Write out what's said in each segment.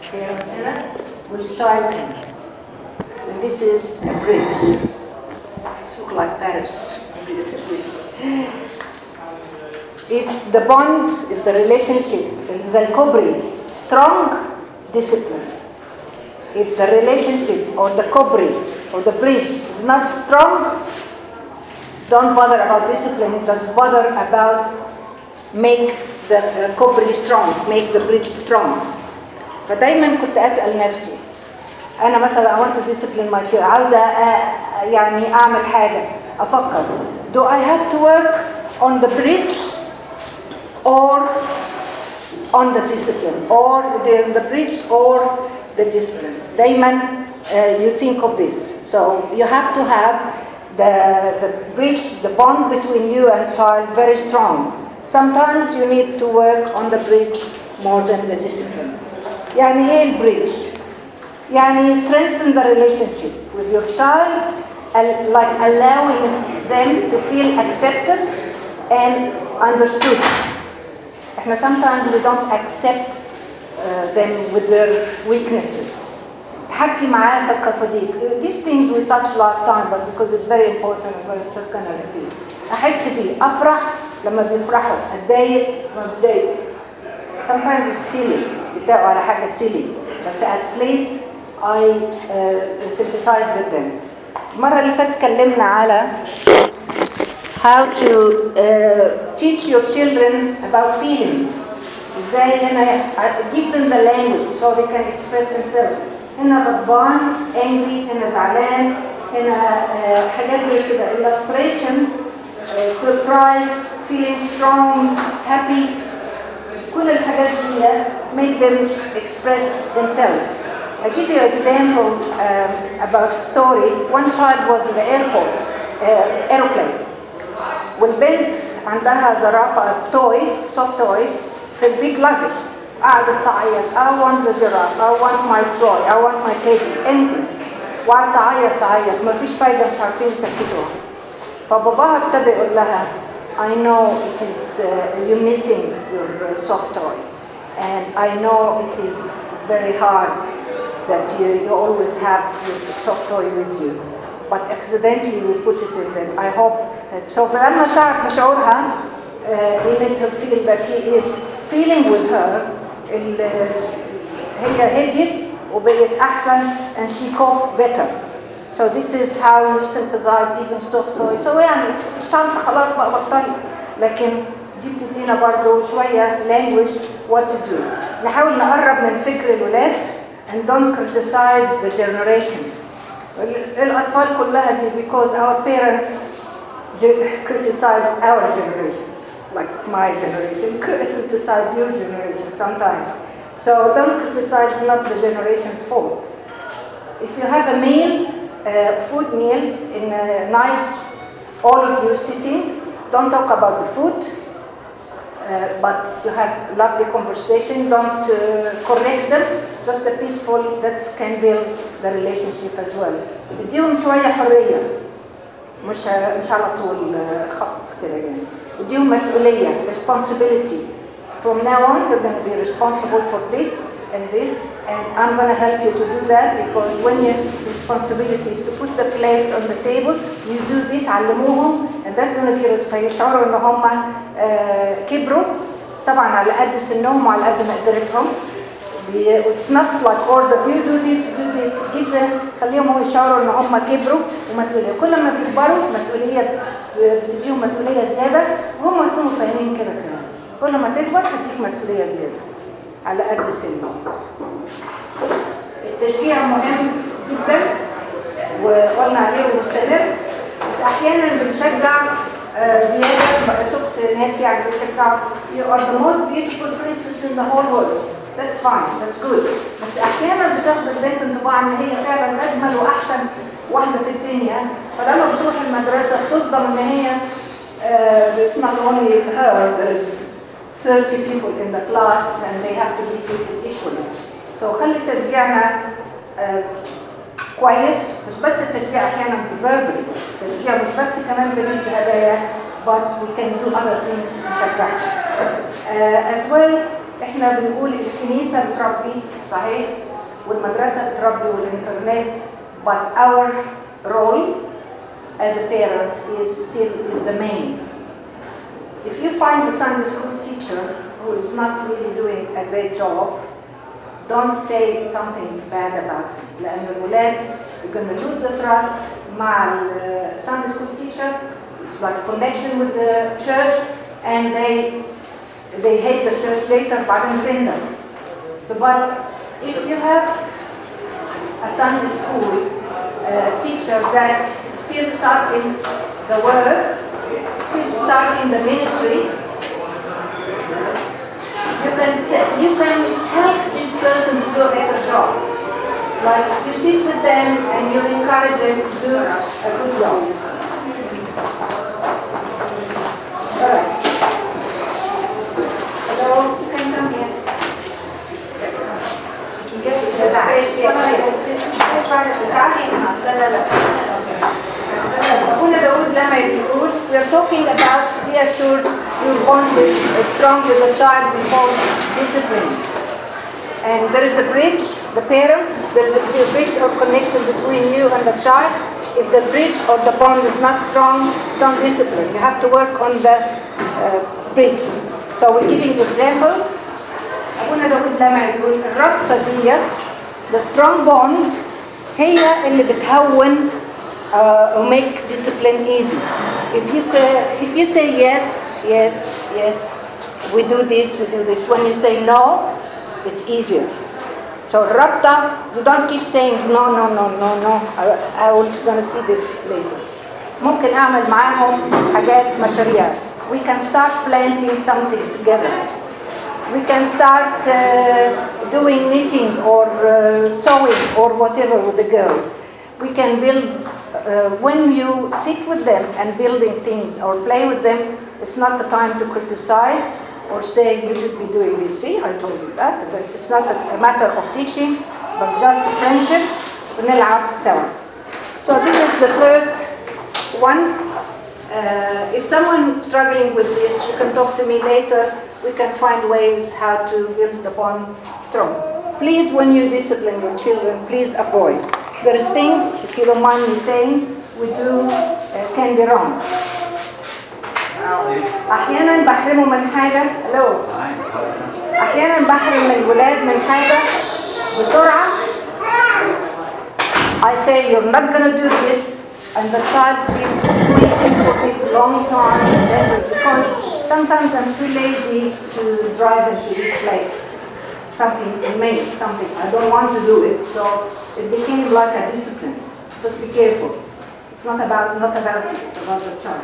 with child hand. And this is a bridge. It looks like Paris. If the bond, if the relationship, if the kobri, strong, discipline. If the relationship or the kobri or the bridge is not strong, don't bother about discipline, just bother about make the kobri strong, make the bridge strong. فدايما كنت أسأل نفسي أنا مثلا I want to discipline my children، عاوزة يعني أعمل حاجة، أفكر do I have to work on the bridge or on the discipline, or the bridge or the discipline. دايما you think of this. So you have to have the bridge, the bond between you and child very strong. Sometimes you need to work on the bridge more than the discipline. يعني ايه البريدج؟ يعني strengthen the relationship with your child, like allowing them to feel accepted and understood. احنا sometimes we don't accept them with their weaknesses. حكي معاه كصديق. These things we touched last time, but because it's very important, I'm just gonna repeat. أحس بيه، أفرح لما بيفرحوا، أتضايق لما بتضايق. Sometimes it's silly، بيتضايقوا على حاجة silly، بس at least I sympathize with them. المرة اللي فاتت اتكلمنا على how to teach your children about feelings. ازاي هنا give them the language so they can express themselves. هنا غضبان، angry، هنا زعلان، هنا حاجات زي كده illustration, surprise, feeling strong, happy. كل الحاجات دي make them express themselves. I give you an example about a story. One child was in the airport, aeroplane. والبنت عندها زرافة toy, soft toy في البيج luggage. قعدت تعيط I want the giraffe, I want my toy, I want my teddy, anything. وقعدت تعيط ما فيش فايدة، مش عارفين يسكتوها. فباباها ابتدى يقول لها I know it is you're missing your soft toy, and I know it is very hard that you always have your soft toy with you, but accidentally we put it in that. I hope that. So فلما شعرت بشعورها he made her feel that he is feeling with her. هي هديت وبقت أحسن and she coped better. So this is how you sympathize even soft toy. So يعني الشنطة خلاص بقى بطلت، لكن دي بتدينا برضو شوية language what to do. نحاول نقرب من فكر الولاد and don't criticize the generation. الأطفال كلها دي because our parents criticize our generation, like my generation criticize your generation sometimes. So don't criticize, not the generation's fault. If you have a meal, food meal in a nice, all of you sitting, don't talk about the food, but you have lovely conversation, don't correct them, just a peaceful, that can build the relationship as well. اديهم شوية حرية، مش على طول خط كده يعني. اديهم مسؤولية، responsibility. From now on, you're going to be responsible for this and this, and I'm going to help you to do that, because when your responsibility is to put the plates on the table, you do this, علموهم, and that's going to be فيشعروا ان هم كبروا طبعا على قد سنهم وعلى قد مقدرتهم. It's not like order, you do this, give them, خليهم يشعروا ان هم كبروا ومسؤولية. كل ما بيكبروا مسؤولية بتديهم مسؤولية زيادة، وهم يكونوا فاهمين كده كمان. كل ما تكبر هتديك مسؤولية زيادة على قد سنهم. التشجيع مهم جدا وقلنا عليه مستمر، بس احيانا بنشجع زيادة. شفت ناس يعني بتشجع you are the most beautiful princess in the whole world. That's fine, that's good. بس احيانا بتاخد البنت انطباع ان هي فعلا اجمل واحسن واحدة في الدنيا، فلما بتروح المدرسة بتصدم ان هي it's not only her, there is 30 people in the class and they have to be treated equally. So خلي تشجيعنا كويس، مش بس التشجيع احيانا verbally، التشجيع مش بس كمان بندي هدايا، but we can do other things نشجعها. As well احنا بنقول الكنيسة بتربي صحيح والمدرسة بتربي والإنترنت but our role as a parents is the main. If you find a Sunday school teacher who is not really doing a great job, don't say something bad about him. لأن الولاد you're going to lose the trust مع Sunday school teacher. It's like connection with the church, and they hate the church later. بعدين تندم. So, but if you have a Sunday school teacher that still starting the work, still starting the ministry, you can help this person to do a better job. Like you sit with them and you encourage them to do a good job. All right. Hello, you can come here. Yes, the space here. We are talking about be assured your bond is strong with the child before discipline. And there is a bridge, the parents, there is a bridge or connection between you and the child. If the bridge or the bond is not strong, don't discipline. You have to work on the bridge. So we're giving examples. أبونا داود لما يقول الربطة دي the strong bond هي اللي بتهون make discipline easy. If you say yes, we do this. When you say no, it's easier. So rabta, you don't keep saying no. I was going to see this later. ممكن أعمل معاهم حاجات مشاريع. We can start planting something together. We can start doing knitting or sewing or whatever with the girls. We can build, when you sit with them and building things or play with them, it's not the time to criticize or say you should be doing this. See, I told you that. It's not a matter of teaching, but just friendship. So this is the first one. If someone struggling with this, you can talk to me later. We can find ways how to build the bond strong. Please, when you discipline your children, please avoid. There is things, if you don't mind me saying, we do can be wrong. أحيانا بحرمه من حاجة. Hello. أحيانا بحرم الولاد من حاجة بسرعة. I say you're not going to do this, and the child keeps waiting for this long time. Because sometimes I'm too lazy to drive them to this place. Something to make something. I don't want to do it, so it became like a discipline. Just be careful. It's not about you, it's about the child.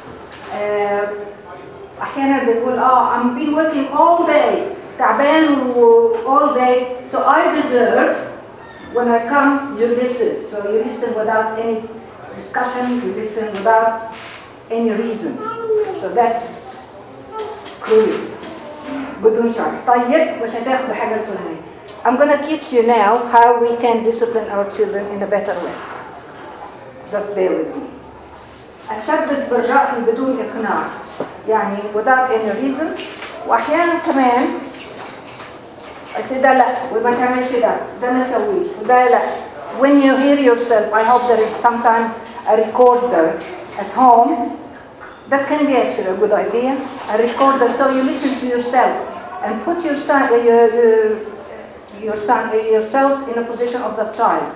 أحيانا بنقول I've been working all day, تعبان all day, so I deserve. When I come, you listen. So you listen without any discussion. You listen without any reason. So that's cruel. بدون شرط. طيب مش هتاخد حاجة الفلانية. I'm going to teach you now how we can discipline our children in a better way. Just bear with me. أتشبث بالرأي بدون إقناع. يعني without any reason. وأحيانا كمان أسي ده لا وما تعملش ده ما تسويش وده لا. When you hear yourself, I hope there is sometimes a recorder at home. That can be actually a good idea. A recorder, so you listen to yourself and put yourself in a position of the child.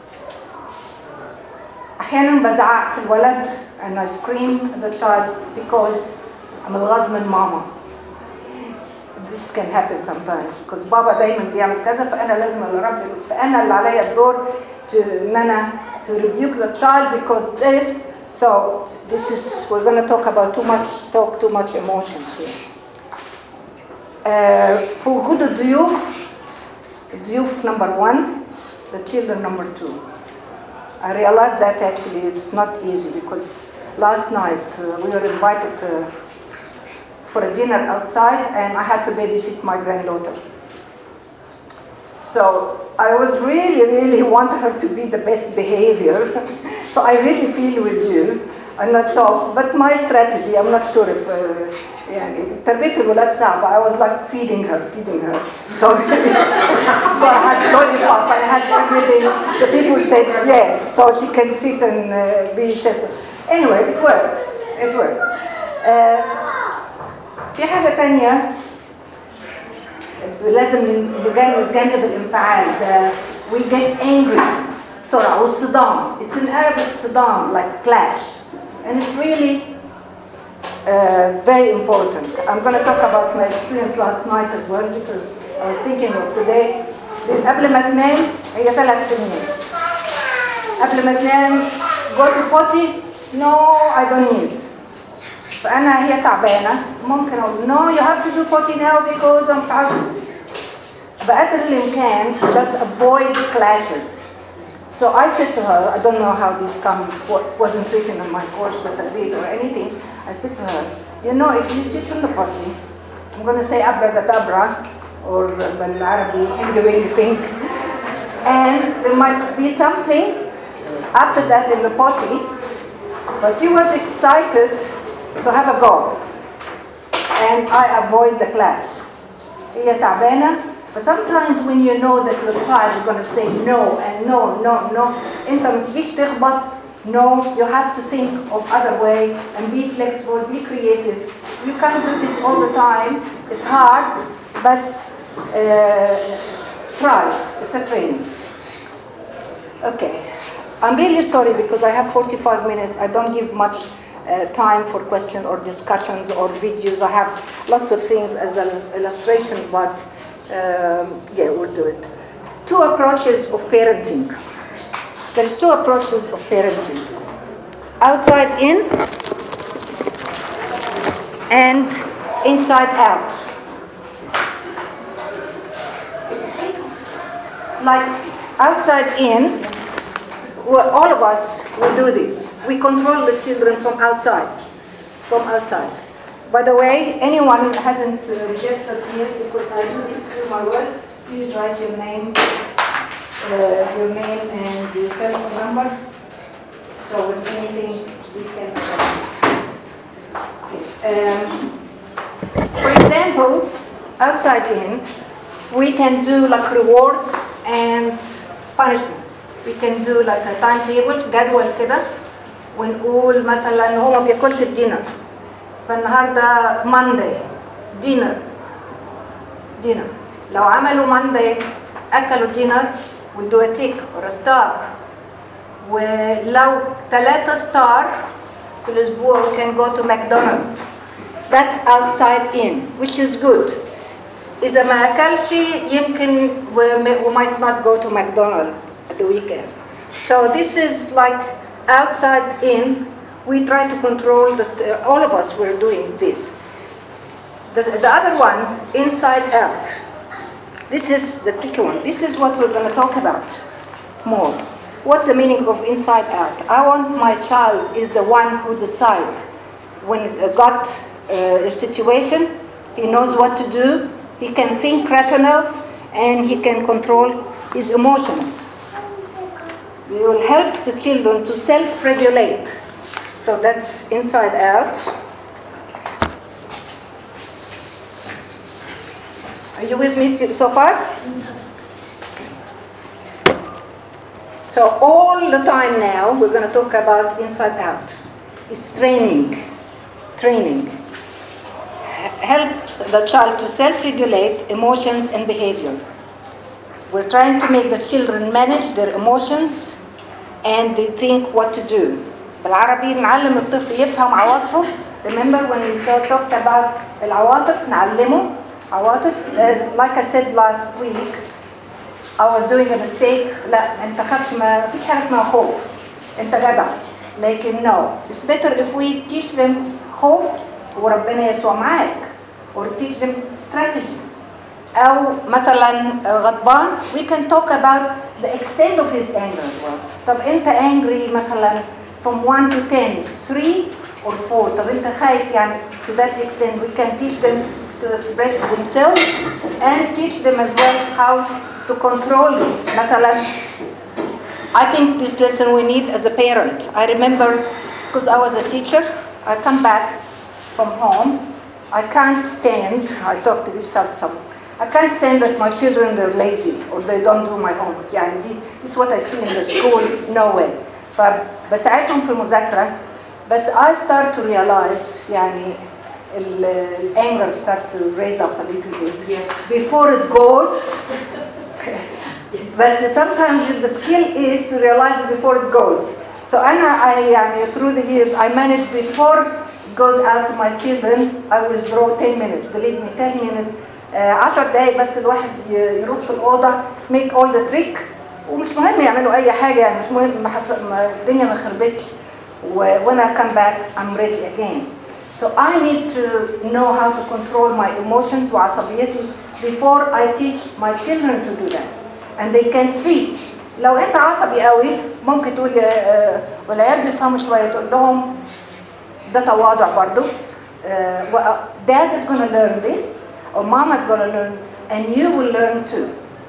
أحيانا بزعق في الولد and I scream at the child because I'm الغاز من ماما. This can happen sometimes because بابا دايما بيعمل كذا فأنا لازم أربي فأنا اللي عليا الدور إن أنا to rebuke the child because this. So this is, we're going to talk about too much emotions here. For وجود الضيوف number 1, the children number 2. I realized that actually it's not easy because last night we were invited for a dinner outside and I had to babysit my granddaughter. So I was really want her to be the best behavior. So I really feel with you. I'm not so, but my strategy, I'm not sure if, يعني تربية الولاد صعبة. I was like feeding her. So, so I had lollipop, I had everything. The people said, yeah, so she can sit and be settled. Anyway, it worked. في حاجة تانية لازم نتجنب الانفعال. We get angry بسرعة والصدام. It's an Arabic صدام, like clash. And it's really very important. I'm going to talk about my experience last night as well because I was thinking of today. قبل ما تنام هي 3 سنين. قبل ما تنام go to potty? No, I don't need. فأنا هي تعبانة ممكن أقول no, you have to do potty now because I'm tired. بقدر الإمكان just avoid clashes. So I said to her, I don't know how this wasn't written in my course, but I did or anything. I said to her, you know, if you sit in the potty, I'm going to say abracadabra or بالعربي Hindi think, and there might be something after that in the potty, but she was excited to have a go, and I avoid the clash. هي تعبانة. But sometimes when you know that your child is going to say no and no, أنت ما تجيش تخبط. No, you have to think of other way and be flexible, be creative. You can't do this all the time. It's hard, but try. It's a training. Okay. I'm really sorry because I have 45 minutes. I don't give much time for questions or discussions or videos. I have lots of things as an illustration, but yeah, we'll do it. 2 approaches of parenting. There's 2 approaches of parenting. Outside in and inside out. Like outside in, all of us, we do this. We control the children from outside. By the way, anyone who hasn't registered here, because I do this through my work, please write your name and your telephone number. So if anything, we can. For example, outside in, we can do like rewards and punishment. We can do like a timetable, جدول كده, ونقول مثلا هو ما بياكلش الدينر. فالنهارده Monday dinner. لو عملوا Monday أكلوا dinner we'll do a tick or a star. ولو 3 star في الأسبوع we can go to McDonald's. That's outside in, which is good. إذا ما أكلش يمكن we might not go to McDonald's at the weekend. So this is like outside in. We try to control that. All of us were doing this. The other one, inside out. This is the tricky one. This is what we're going to talk about more. What the meaning of inside out? I want my child is the one who decides when got a situation. He knows what to do. He can think rational, and he can control his emotions. We will help the children to self-regulate. So that's inside out. Are you with me so far? So all the time now, we're going to talk about inside out. It's training. Helps the child to self-regulate emotions and behavior. We're trying to make the children manage their emotions and they think what to do. بالعربي نعلم الطفل يفهم عواطفه. Remember when we talked about العواطف نعلمه عواطف. Like I said last week, I was doing a mistake. لا أنت خافش ما فيش حاجة اسمها خوف. أنت جدع. لكن no. It's better if we teach them خوف وربنا يسوع معاك. Or teach them strategies. أو مثلا غضبان. We can talk about the extent of his anger as well. طب أنت angry مثلا from 1 to 10, 3 or 4. طب أنت خايف يعني to that extent we can teach them to express themselves and teach them as well how to control this. مثلا I think this lesson we need as a parent. I remember because I was a teacher. I come back from home. I can't stand, I talked to this some. I can't stand that my children, they're lazy or they don't do my homework. يعني this is what I see in the school, no way. فبساعدهم في المذاكرة. بس I start to realize يعني the anger start to raise up a little bit. Yes. Before it goes. But sometimes the skill is to realize it before it goes. So I through the years, I managed before it goes out to my children, I withdraw 10 minutes. Believe me, 10 minutes. 10 دقايق بس الواحد يروح في الأوضة, make all the trick. ومش مهم يعملوا أي حاجة, يعني مش مهم الدنيا ما خربتش. When I come back, I'm ready again. So I need to know how to control my emotions وعصبيتي before I teach my children to do that. And they can see. لو أنت عصبي قوي ممكن تقول والعيال بيفهموا شوية تقول لهم ده تواضع برضو. Dad is going to learn this, or Mama is going to learn, and you will learn too.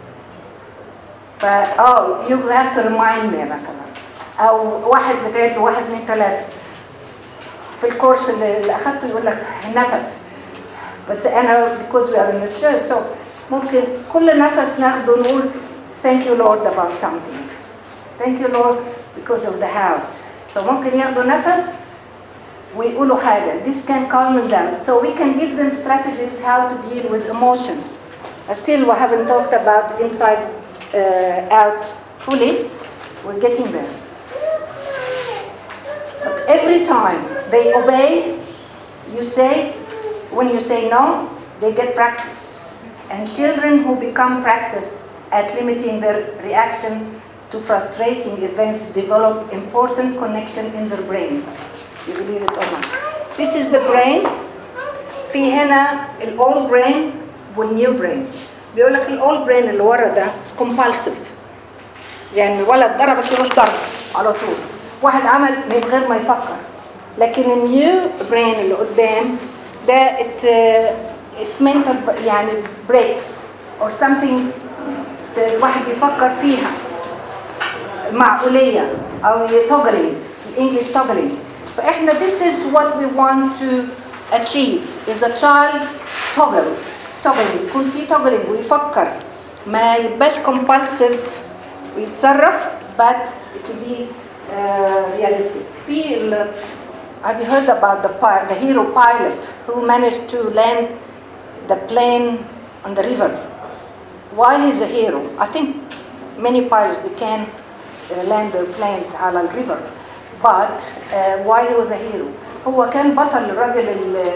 You have to remind me مثلا. أو واحد بتعد 1 2 3. في الكورس اللي أخذته يقول لك النفس. بس أنا because we are in the church, so ممكن كل نفس ناخده نقول thank you Lord about something. Thank you Lord because of the house. So ممكن ياخدوا نفس ويقولوا حاجة. This can calm them. So we can give them strategies how to deal with emotions. Still we haven't talked about inside out fully. We're getting there. But every time they obey, when you say no, they get practice. And children who become practiced at limiting their reaction to frustrating events develop important connection in their brains. You believe it or not? This is the brain. في هنا old brain والnew brain. بيقول لك old brain اللي ورا ده is compulsive. يعني الولد ضربك يروح ضرب على طول. واحد عمل من غير ما يفكر. لكن النيو برين اللي قدام ده it mental يعني breaks or something الواحد يفكر فيها معقولية أو toggling الإنجليش toggling. فإحنا this is what we want to achieve is the child toggling يكون في toggling ويفكر ما يبقاش compulsive ويتصرف but it will be realistic. Have you heard about the hero pilot who managed to land the plane on the river? Why he's a hero? I think many pilots they can land their planes على الريفر. But why he was a hero? هو كان بطل الراجل اللي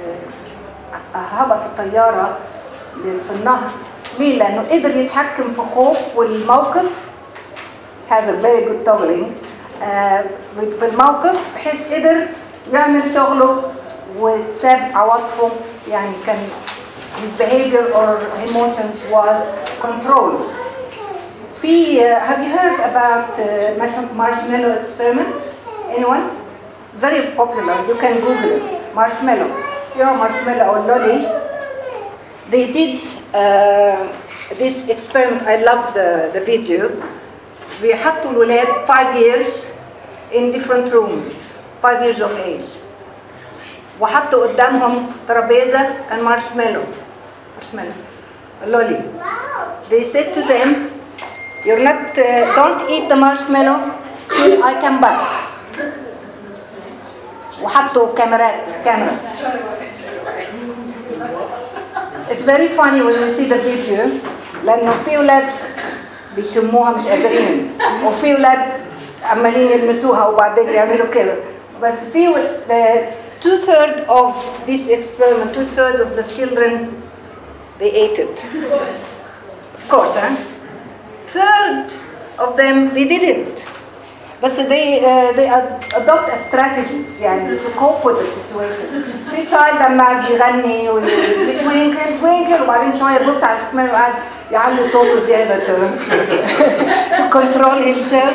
هبط الطيارة في النهر. ليه؟ لأنه قدر يتحكم في خوف والموقف. Has a very good toggling. في الموقف بحيث قدر يعمل شغله وساب عواطفه يعني كان his behavior or emotions was controlled. Have you heard about marshmallow experiment? Anyone? It's very popular. You can Google it. Marshmallow. You know marshmallow or lolly. They did this experiment. I love the video. بيحطوا الولاد 5 years in different rooms 5 years of age وحطوا قدامهم ترابيزة and marshmallow lolly. They said to them you're not don't eat the marshmallow till I come back. وحطوا كاميرات. It's very funny when you see the video لأنه في ولاد بيشموها مش قادرين وفي ولاد عمالين يلمسوها وبعدين يعملوا كده. بس في 2/3 of this experiment 2/3 of the children they ate it. Of course, huh? 1/3 of them they didn't. But they adopt strategies يعني to cope with the situation. في child لما بيغني ويتوينكل وبعدين شوية يبص على الكاميرا وقعد يعلي صوته زيادة to control himself.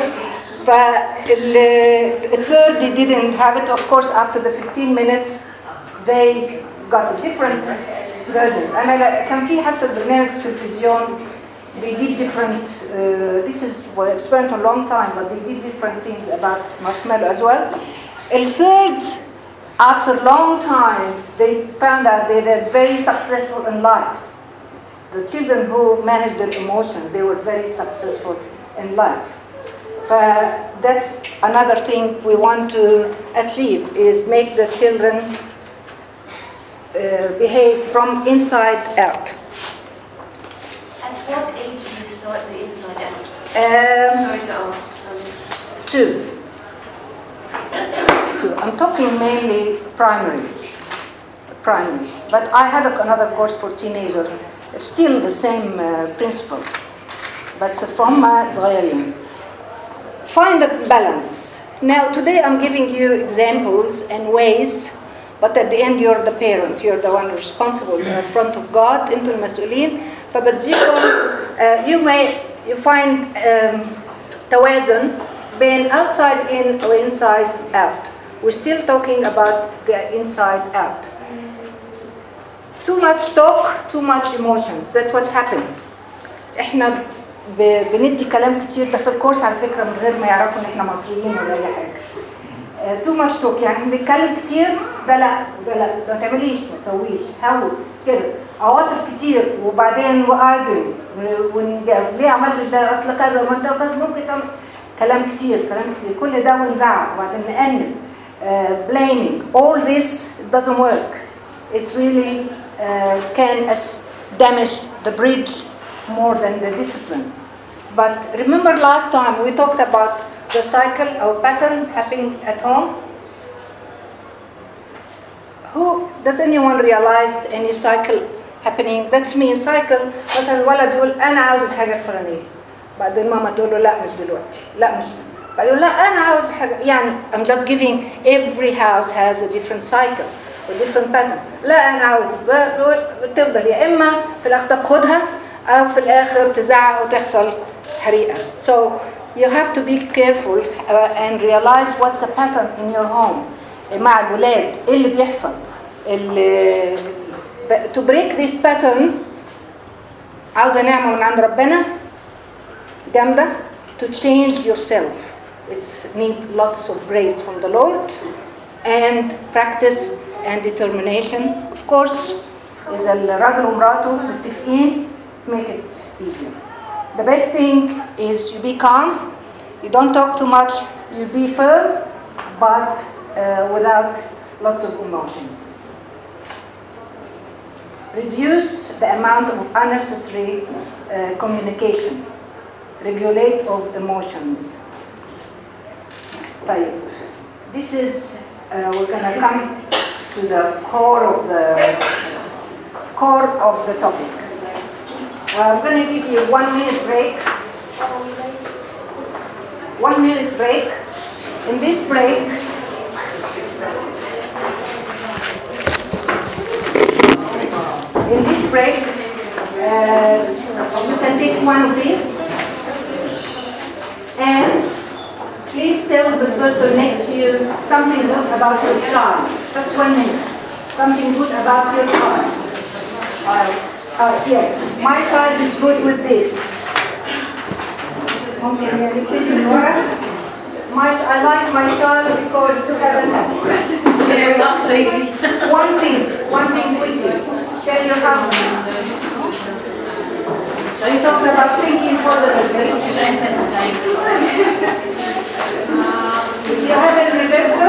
The third they didn't have it. Of course, after the 15 minutes, they got a different version. أنا كان في حتى برنامج في التلفزيون. They did different. This is experiment a long time, but they did different things about marshmallow as well. The third, after a long time, they found out they were very successful in life. The children who managed their emotions, they were very successful in life. That's another thing we want to achieve, is make the children behave from inside out. At what age do you start the inside out? Sorry to ask. 2. I'm talking mainly primary. But I had another course for teenagers. It's still the same principle. بس from صغيرين. Find a balance. Now today I'm giving you examples and ways, but at the end you're the parent. You're the one responsible in front of God. أنتم المسؤولين. فبديكم you find توازن بين outside in or inside out. We're still talking about the inside out. Too much talk, too much emotion. That's what happened. احنا بندي كلام كتير ده في الكورس على فكرة من غير ما يعرفوا ان احنا مصريين ولا اي حاجة. too much talk يعني بنتكلم كتير ده لا ما تعمليش ما تسويش حاول كده. عواطف كتير وبعدين arguing ليه عملت ده اصل كذا وما انت كذا ممكن تعمل كلام كتير كل ده ونزعق وبعدين نأنب. Blaming, all this doesn't work. It's really can damage the bridge more than the discipline. But remember last time we talked about the cycle or pattern happening at home? Does anyone realize any cycle happening? That's mean cycle. مثلا الولد يقول أنا عاوز الحاجة الفلانية. بعدين ماما تقول له لا مش دلوقتي. لا مش بعدين لا أنا عاوز حاجة يعني I'm just giving every house has a different cycle or different pattern. لا أنا عاوز تفضل يا إما في الآخر تاخدها أو في الآخر تزعق وتحصل حريقة. So you have to be careful and realize what's the pattern in your home. مع الولاد إيه اللي بيحصل. To break this pattern عاوزة نعمة من عند ربنا جامدة. To change yourself. It needs lots of grace from the Lord and practice and determination. Of course, إذا الراجل ومراته متفقين make it easier. The best thing is you be calm, you don't talk too much, you be firm, but without lots of emotions. Reduce the amount of unnecessary communication. Regulate of emotions. طيب. This is we're going to come to the core of the topic. I'm going to give you 1 minute break. 1 minute break. In this break, you can take one of these and please tell the person next to you something good about your child. That's 1 minute. Something good about your child. Yes, my child is good with this. Okay, repeat it, Nora. I like my child because They're not crazy. One thing quickly. Tell your husband. We talked about thinking positively. If you have a register,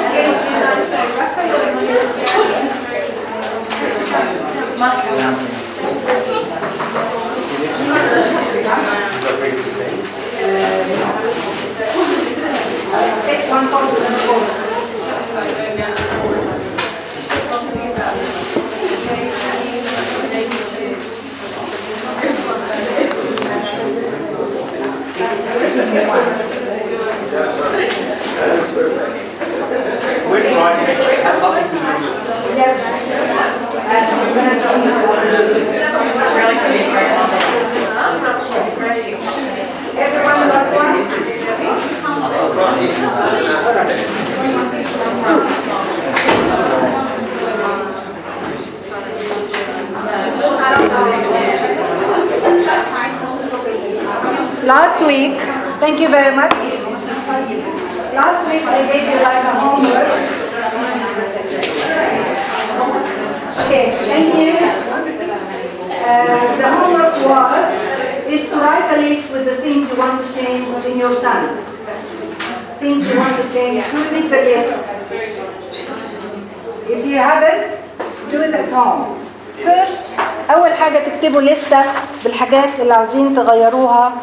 take one photo and go. We're trying. It has nothing to do with it. Everyone got one? Last week, thank you very much. last week I gave you like a homework. Okay, thank you. The homework is to write a list with the things you want to change in your son. Things you want to change, including the list. If you haven't, do it at home. First, أول حاجة تكتبوا لستة بالحاجات اللي عاوزين تغيروها.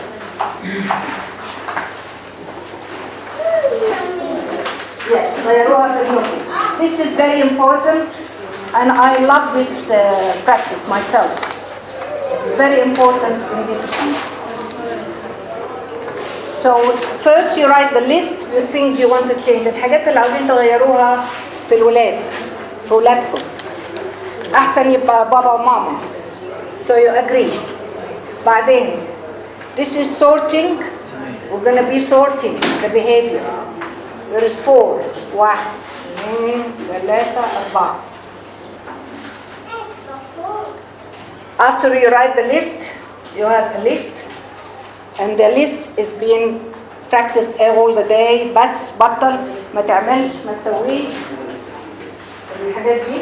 Yes, غيروها في اليوم. This is very important, and I love this practice myself. It's very important in discipline. So first you write the list with things you want to change. الحاجات اللي عاوزين تغيروها في الولاد، في ولادكم. أحسن يبقى بابا وماما. So you agree. بعدين, this is sorting. We're going to be sorting the behavior. There is 4. 1, 2, 3, 4. After you write the list, you have a list. And the list is being practiced all the day. بس بطل ما تعملش ما تسويش الحاجات دي.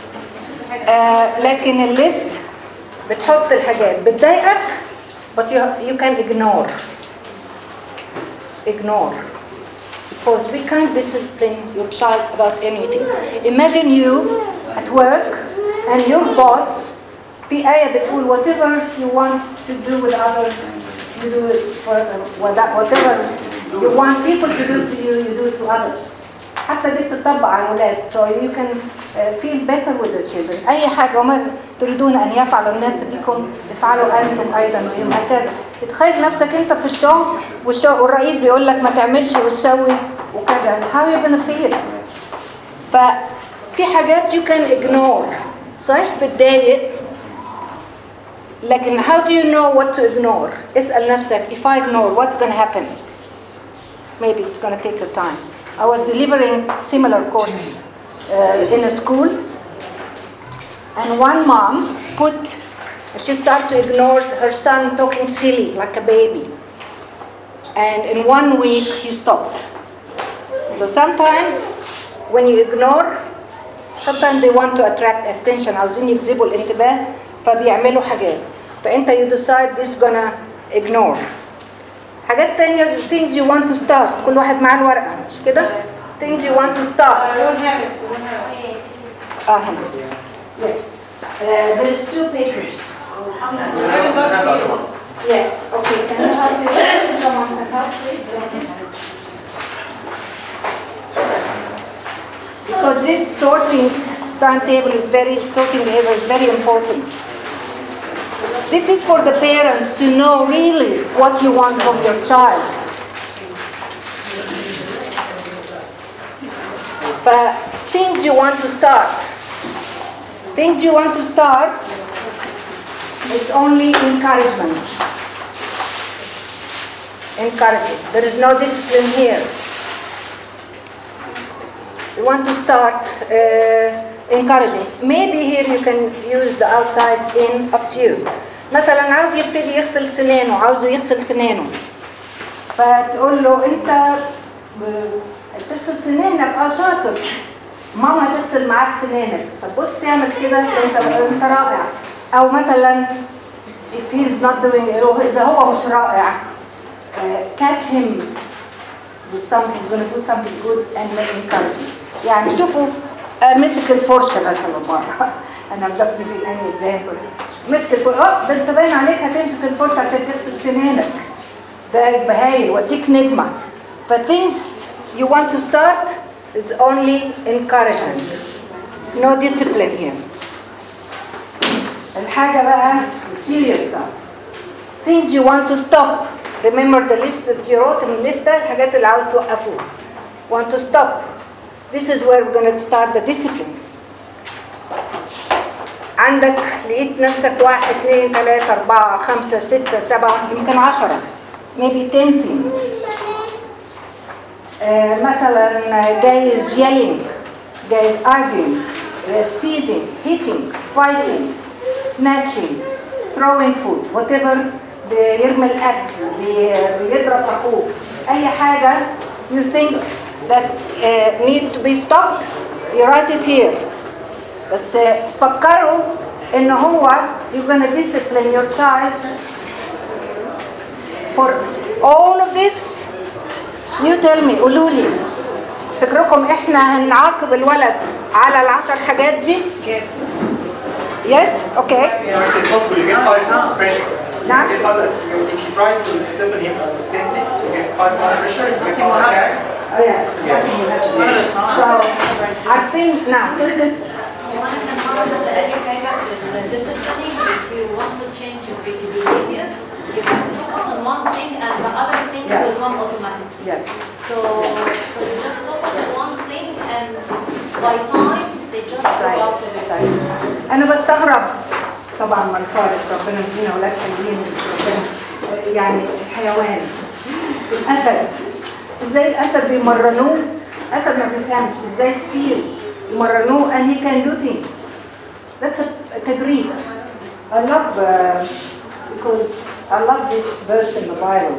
لكن الليست بتحط الحاجات بتضايقك but you can ignore because we can't discipline your child about anything. Imagine you at work and your boss في آية بتقول whatever you want to do with others you do it for whatever you want people to do to you do it to others. حتى دي بتطبق على الولاد so you can feel better with the children. أي حاجة وما تريدون أن يفعلوا الناس بكم افعلوا أنتم أيضا وهم هكذا. تخيل نفسك أنت في الشغل والرئيس بيقول لك ما تعملش وتسوي وكذا. how you gonna feel؟ ففي حاجات you can ignore صحيح بتضايق لكن how do you know what to ignore؟ اسأل نفسك if I ignore what's gonna happen؟ Maybe it's gonna take a time. I was delivering similar course in a school, and one mom she started to ignore her son talking silly like a baby, and in 1 week he stopped. So sometimes when you ignore, sometimes they want to attract attention, عاوزين يجذبوا الانتباه فبيعملوا حاجات فأنت you decide this gonna ignore. حاجات تانية things you want to start. كل واحد معاه الورقة مش كده؟ things you want to start. هنا. There is 2 papers. Yeah. Okay. Can you help me? Someone can help, please. Because this sorting timetable is sorting behavior is very important. This is for the parents to know really what you want from your child. But things you want to start. Things you want to start, it's only encouragement. Encouragement. There is no discipline here. You want to start encouraging. Maybe here you can use the outside in up to you. مثلا عاوز يبتدي يغسل سنانه عاوزه يغسل سنانه فتقول له انت تغسل سنانك شاطر ماما تغسل معاك سنانك فتبص تعمل كده انت رائع او مثلا if he is not doing اذا هو مش رائع catch him with something he's going to do something good and make him encourage. يعني شوفوا مسك الفرشة مثلا مرة أنا مش هدي في any example مسك الفرشة ده أنت باين عليك هتمسك الفرشة عشان تغسل سنانك ده يبقى هايل واديك نجمة. But things you want to start is only encouragement, no discipline here. الحاجة بقى serious stuff. Things you want to stop. Remember the list that you wrote in the list الحاجات اللي عاوز توقفوها. Want to stop. This is where we're going to start the discipline. عندك لقيت نفسك 1 2 3 4 5 6 7 يمكن 10 maybe 10 things. مثلا جايز yelling, جايز arguing, جايز teasing, hitting, fighting, snatching, throwing food, whatever. بيرمي الأكل, بيضرب أخوه, أي حاجة you think that need to be stopped, you write it here. بس فكروا إن هو you're gonna discipline your child for all of this. You tell me, قولوا لي فكركم إحنا هنعاقب الولد على ال10 حاجات دي؟ Yes. Yes? Okay. It's impossible. You get 5 pounds pressure. Now? You get other, if you try to discipline him on 10-6, you get 5 pounds pressure. You get 5 pounds. Oh yeah. One at a time. So I think now. One can harness the educator with the disciplining. If you want to change your behavior, you have to focus on one thing and the other things will come automatically. Yeah. So you just focus on one thing and by time they just go out to it. أنا بستغرب طبعا من الفارق ربنا يدينا ولاد حلوين يعني الحيوان الأسد ازاي الأسد بيمرنوه الأسد ما بيفهمش ازاي السيل يمرنوه and he can do things. That's a تدريب. I love because I love this verse in the Bible.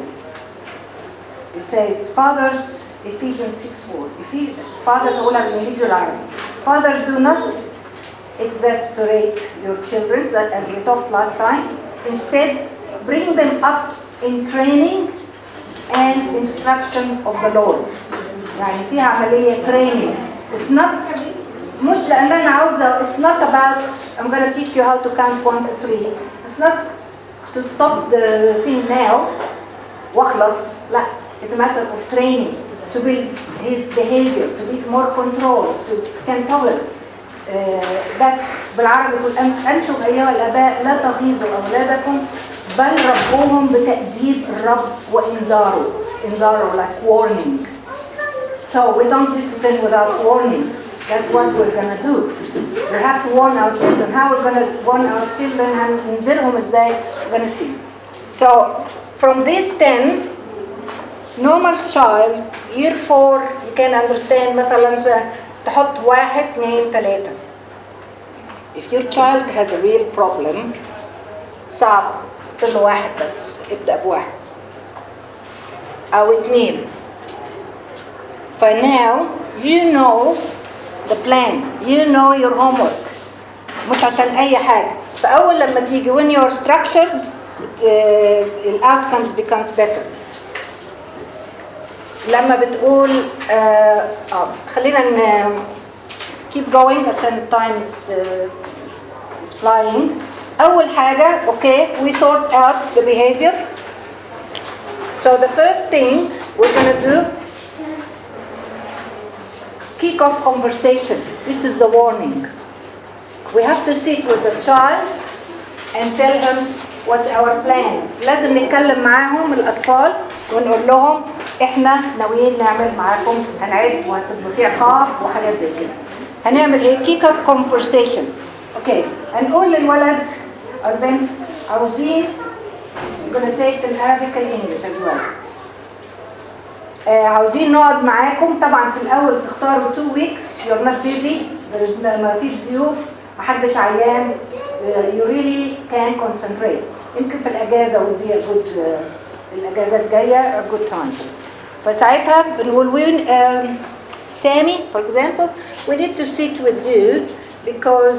It says fathers Ephesians 6:4 fathers أقولها بالإنجليزي والعربي. Fathers do not exasperate your children as we talked last time. Instead, bring them up in training and instruction of the Lord. يعني فيها عملية training. It's not مش لأن أنا عاوزة. It's not about I'm going to teach you how to count 1 to 3. It's not to stop the thing now. وأخلص. لا. It's a matter of training to build his behavior, to be more control, to control. That's بالعربي تقول أنتم أيها الآباء لا تغيظوا أولادكم بل ربوهم بتأديب الرب وإنذاره. إنذاره like warning. So we don't discipline without warning. That's what we're going to do. We have to warn our children. How we're going to warn our children and ننذرهم إزاي? We're going to see. So from these 10, normal child, year 4, you can understand مثلا تحط 1 2 3. If your child has a real problem صعب حط له 1 بس ابدأ ب1 أو 2. فناو you know the plan, you know your homework مش عشان أي حاجة. فأول لما تيجي when you're structured the outcomes becomes better. لما بتقول خلينا keep going عشان time is flying. أول حاجة okay we sort out the behavior. So the first thing we're going to do kick off conversation. This is the warning. We have to sit with the child and tell him what's our plan. لازم نتكلم معاهم الأطفال ونقول لهم احنا ناويين نعمل معاكم هنعد وهتبقى في عقاب وحاجات زي كده. هنعمل ايه؟ kick off conversation. اوكي هنقول للولد or then عاوزين I'm gonna say it in Arabic and English as well. عاوزين نقعد معاكم. طبعا في الأول تختاروا 2 weeks. You're not busy. ما فيش ضيوف. محدش عيان. You really can concentrate. يمكن في الأجازة will be a good الأجازات جاية a good time. فساعتها بنقول Sammy, for example, we need to sit with you because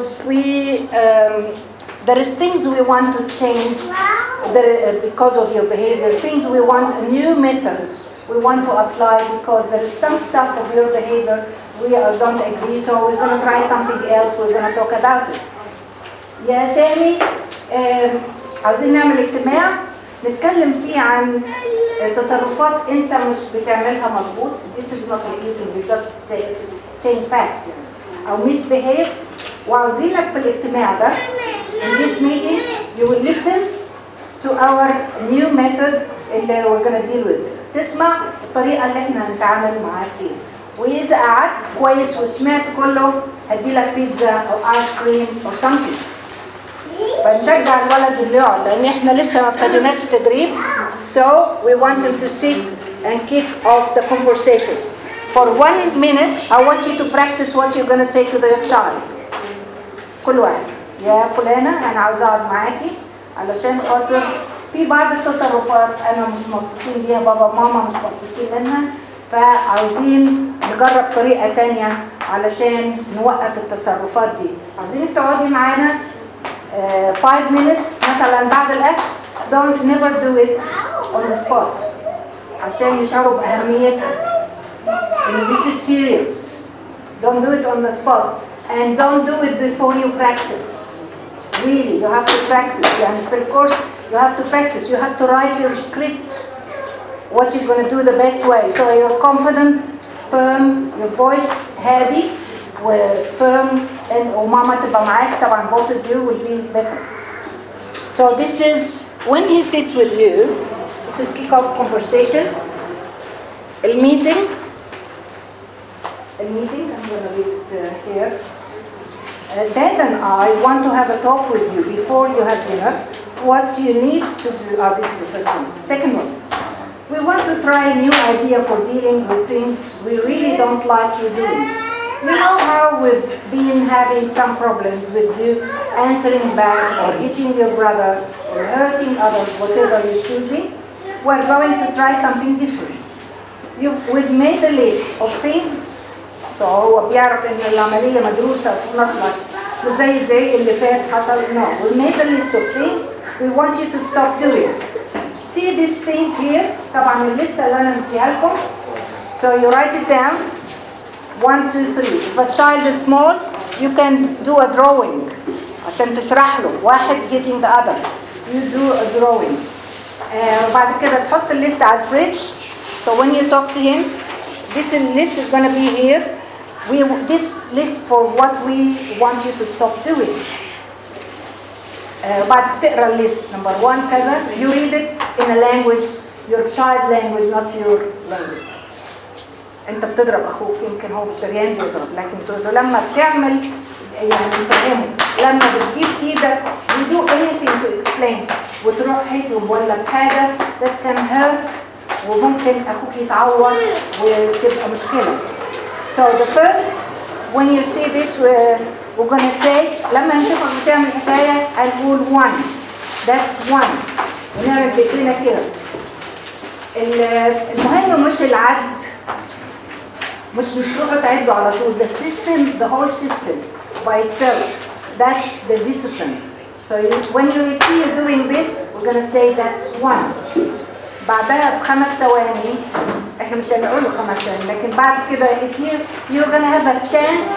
there is things we want to change because of your behavior. Things we want new methods. We want to apply because there is some stuff of your behavior we don't agree, so we're going to try something else. We're going to talk about it. يا سامي عاوزين نعمل اجتماع نتكلم فيه عن تصرفات انت مش بتعملها مظبوط. This is not repeating, we just saying facts يعني. او misbehave. وعاوزينك في الاجتماع ده in this meeting you will listen to our new method اللي we're going to deal with it. تسمع الطريقة اللي احنا هنتعامل معاها فيها. وإذا قعدت كويس وسمعت كله هديلك بيتزا أو آيس كريم أو something. فنشجع الولد اللي يقعد لأن احنا لسه ما ابتديناش التدريب. So we want them to sit and kick off the conversation. For 1 minute I want you to practice what you're going to say to the child. كل واحد يا فلانة أنا عاوزة أقعد معاكي علشان خاطر في بعض التصرفات أنا مش مبسوطين بيها بابا وماما مش مبسوطين منها فعاوزين نجرب طريقة تانية علشان نوقف التصرفات دي. عاوزينك تقعدي معانا 5 minutes مثلا بعد الأكل. Don't never do it on the spot عشان يشعروا بأهميتها. This is serious. Don't do it on the spot and don't do it before you practice. Really, you have to practice. يعني في الكورس you have to practice. You have to write your script. What you're going to do the best way. So you're confident, firm, your voice هادي وfirm وماما تبقى معاك. طبعا both of you will be better. So this is when he sits with you. This is kick-off conversation. الميتنج. I'm going to read it here. Dad and I want to have a talk with you before you have dinner. What you need to do. This is the first one. Second one. We want to try a new idea for dealing with things we really don't like you doing. You know how we've been having some problems with you answering back or hitting your brother or hurting others, whatever you're choosing? We're going to try something different. We've made a list of things. So هو بيعرف إن العملية مدروسة. It's not like زي اللي فات حصل. No, we made a list of things we want you to stop doing. See these things here. طبعا الليستة اللي أنا مديها لكم. So you write it down. 1 2 3. If a child is small, you can do a drawing. عشان تشرح له. واحد hitting the other. You do a drawing. وبعد كده تحط الليست على الفريج. So when you talk to him, this list is going to be here. This list for what we want you to stop doing. بعد تقرأ الليست. Number 1 كذا. You read it in a language, your child language, not your language. انت بتضرب اخوك يمكن هو بالشريان بيضرب لكن بتقول له لما بتعمل يعني تفهمه لما بتجيب ايدك you do anything to explain وتروح هيتهم ولا بحاجه that can hurt وممكن اخوك يتعور وتبقى مشكله. So the first when you see this we're going to say لما نشوفك بتعمل حكايه هنقول 1 that's 1 ونعمل بإيدينا كده. المهم مش العد مش بتروحوا تعدوا على طول. The system, the whole system by itself, that's the discipline. So when you see you doing this, we're going to say that's 1. بعدها ب5 ثواني احنا مش هنقوله 5 ثواني لكن بعد كده if you're going to have a chance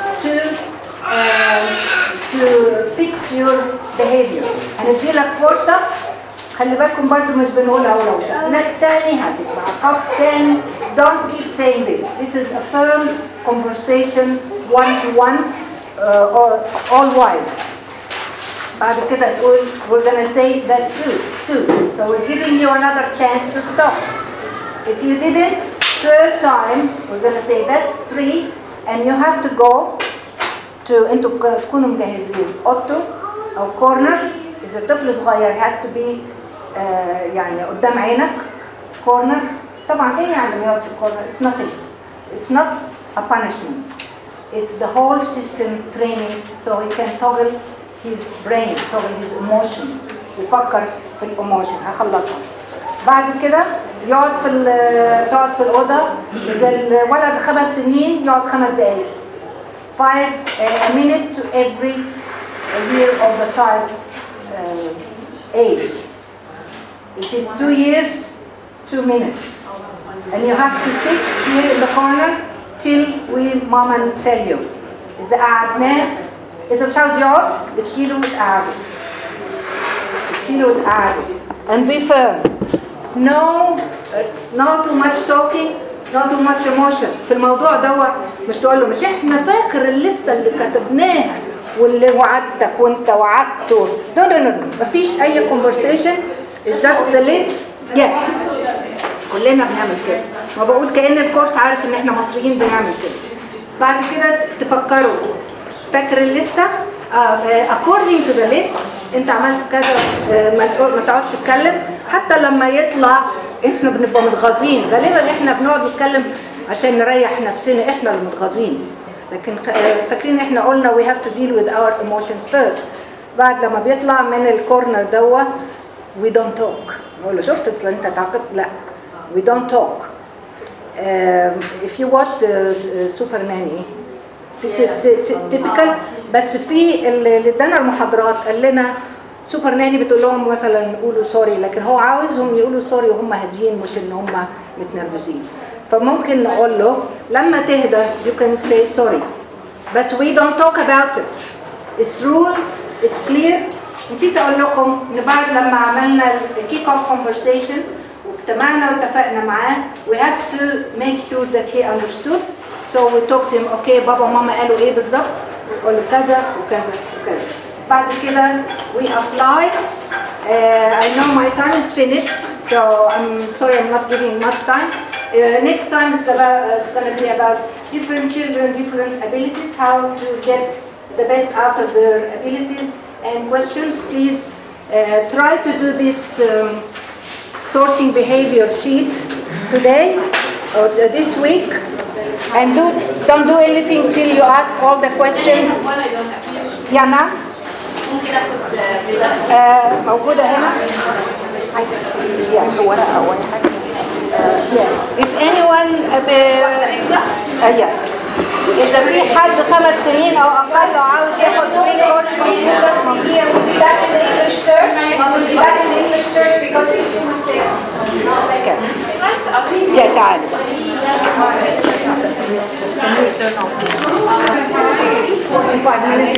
to fix your behavior. هنديلك فرصة. خلي بالكم برضو مش بنقولها ولو تاني هتبقى عقاب تاني. Don't keep saying this. This is a firm conversation, one-to-one, all wise. بعد كده تقول we're gonna say that's 2. So we're giving you another chance to stop. If you didn't, third time we're gonna say that's 3, and you have to go to انتوا تكونوا مجهزين اوضته او كورنر. إذا طفل صغير has to be يعني قدام عينك كورنر. طبعا ايه يعني يقعد في الكورنر؟ It's nothing. It's not a punishment. It's the whole system training so he can toggle his brain, toggle his emotions. يفكر في الاموشن. هخلصها. بعد كده يقعد تقعد في الأوضة. إذا الولد 5 سنين يقعد 5 دقايق. 5 minutes to every year of the child's age. It is 2 years, 2 minutes. And you have to sit here in the corner till mama tell you. إذا قعدناه إذا مش عاوز يقعد بتشيله وتقعده. And be firm. No too much talking, not too much emotion. في الموضوع دوت مش تقول له مش احنا فاكر الليستة اللي كتبناها واللي وعدتك وانت وعدته. No. مفيش أي conversation. It's just the list. Yes. كلنا بنعمل كده. ما بقول كأن الكورس عارف ان احنا مصريين بنعمل كده. بعد كده تفكروا فاكر الليستة according to the list. انت عملت كذا ما تقعدش تتكلم حتى لما يطلع. احنا بنبقى متغاظين غالبا. احنا بنقعد نتكلم عشان نريح نفسنا. احنا اللي متغاظين لكن فاكرين احنا قلنا we have to deal with our emotions first. بعد لما بيطلع من الكورنر دوت we don't talk. نقول له شفت اصل انت تعاقبت. لا we don't talk. if you watch Super Nanny, this is typical. بس في اللي ادانا المحاضرات قال لنا سوبر ناني بتقول لهم مثلا قولوا سوري، لكن هو عاوزهم يقولوا سوري وهم هاديين مش ان هم متنرفزين. فممكن نقول له لما تهدى you can say sorry. بس we don't talk about it. It's rules, it's clear. نسيت اقول لكم ان بعد لما عملنا الكيك اوف conversation واجتمعنا واتفقنا معاه we have to make sure that he understood. So we talked to him, okay بابا وماما قالوا ايه بالظبط؟ قالوا كذا وكذا وكذا. بعد كده we apply. I know my time is finished, so I'm sorry I'm not giving much time. Next time it's going to be about different children, different abilities, how to get the best out of their abilities and questions. Please try to do this sorting behavior sheet today or this week, and don't do anything till you ask all the questions. Yana? ممكن اخد موجودة هنا. ورقة ولا حاجة. If anyone yes. إذا في حد 5 سنين أو أقل عاوز ياخد free course computer Back in the English church. Back in the English church because it's too sick. Okay. Yeah, تعالي. Can we turn off this? 45 minutes.